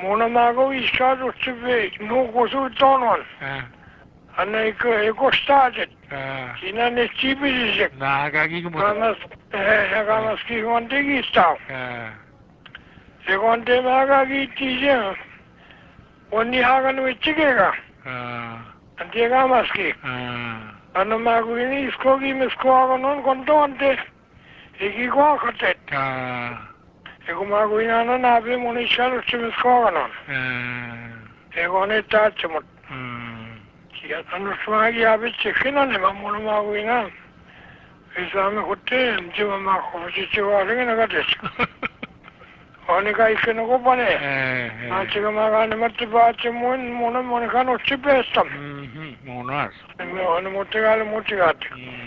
Mona mago ishado chive no gosu tonon. Ana eko started. Kina ne chibi Gamas gamas ki gonde gi sta. Seconde maga gi tije. Oni hagan wichigega. Ante gamas ki. Ana mago ini iskogi mesko non kontonte. Eki ko khatet. Eko mago ina na abe moni shalo chimesko non. Eko ne tachmut. Ya tanto swagi abe chekina ne mamono mago ina. Esame hotte jima ma khoji chiwa ringa ga des. Oni kai keno ko bane. Chiga ma ga ne matte ba chemon mono mono kano chipestam. Monas. Oni motte gale motte gat.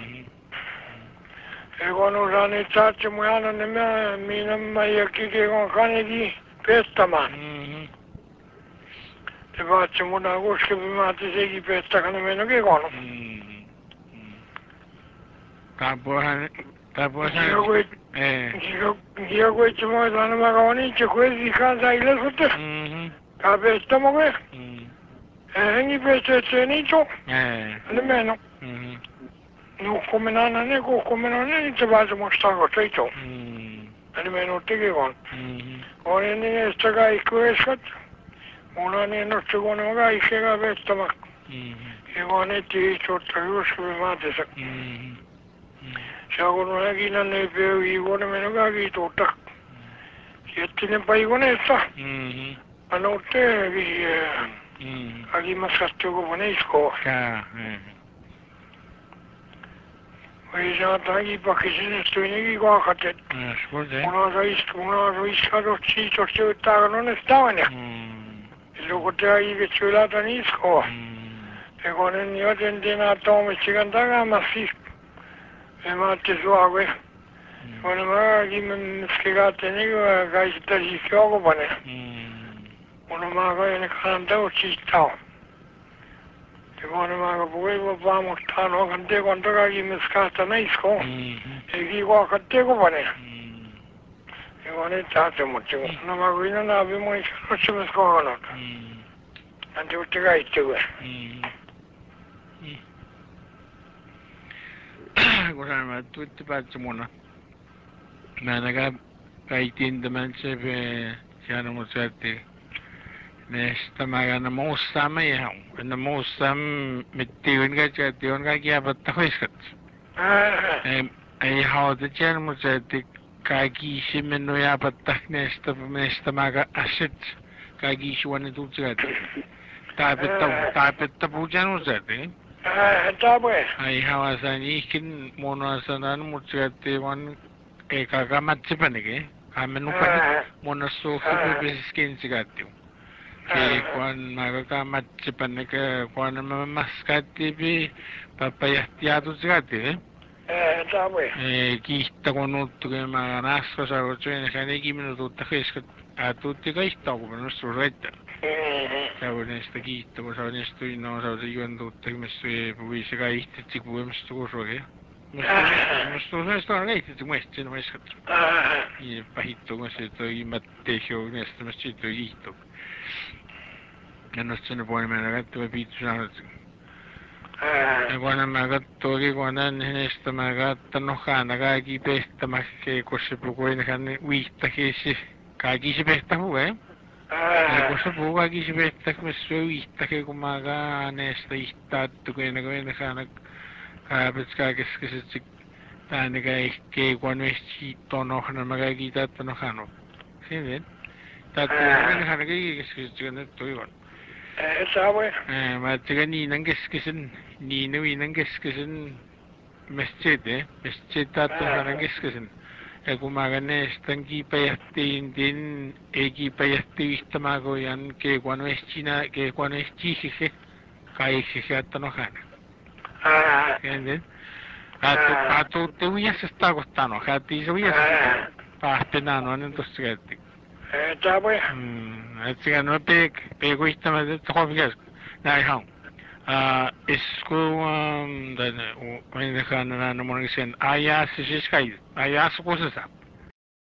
Ego no rani chache moyana ne me mina mai ki ke ko kane gi pestama. Te ba chemona go ske ma te se gi pesta kane me no ke kono. Tapos Gio go chemo dana ma goni che ko di kan sai le sotte. Ka pesta mo ke. Ni pesta che ni cho. Ne me no. No come non è come non è ci vado mostrato tutto. Almeno te che con. Ora ne sta gai questo. Una ne non ci con gai che ga vesta ma. E con e ti tutto io come mate sa. Ciao con una china ne veo io con me ga che tutto. Che ti ne pai con essa. A notte che aghi ma fatto con esco. Esa tagi pakisine stuini ko khatet. Una rois chi choche ta non stava ne. Lo kote ai che chula tani sko. E con il mio dentina tome chiganda ga masi. E ma te suave. Con ma gi men skigate ne ga sta ji kyo bane. Una ma ga ne khanda o chi ta. Secondo me poi vamos a no cante quanto che mi scatta nei sco e chi qua cante come e con il tato molto no ma qui non abbiamo il ci mi scono anche tutti che tu guarda tutti facciamo ma naga kai tin de manche be siano mozati nesta magana mosama ya na mosam mittiun ga chation ga kya batta hoiskat ai how the chen mozati kagi simeno ya batta nesta maga asit kagi shwane tu chati ta pujan mozati ai how asani kin monasanan mozati wan ekaga matchipanige amenu kan monaso khibe skin sigati que cuando maga matchipanne que cuando maskati bi papayastiado sigati kihta konut que maganasko sa rochen khane ki minuto takhisk a tutti ga istago no surretta sabone sta kihta ko sabone sto no sabone yundo tekmesu buise ga ihti buemstu roge Sto lei ti muestri no es y bajito con esto y mateo en este machito y esto ya no se le pone me gato me pito e buona magato che buona en esta magata no gana ga aquí pesta más que cose poco en gane vista que se aquí se pesta e cose poco aquí se pesta que me soy vista que como ga en esta istato que en gana pesca que se Taniga que cuando es chito no hana magagita no hano. ¿Sí ven? Tatu no hana que es que no estoy igual. Sabe. Matiga ni nanges que sen ni no y nanges que sen meschete tatu nanges que sen. Egumagane estangi payastin din egi payasti vistamago yan que cuando es china que cuando es chije kai chije no hana. ¿Sí ven? Atu te voy a estar gustando, hati se voy a estar no entonces que está pues así que no te egoísta más de todo fias na es como cuando dejan no me dicen allá se sky allá se cosa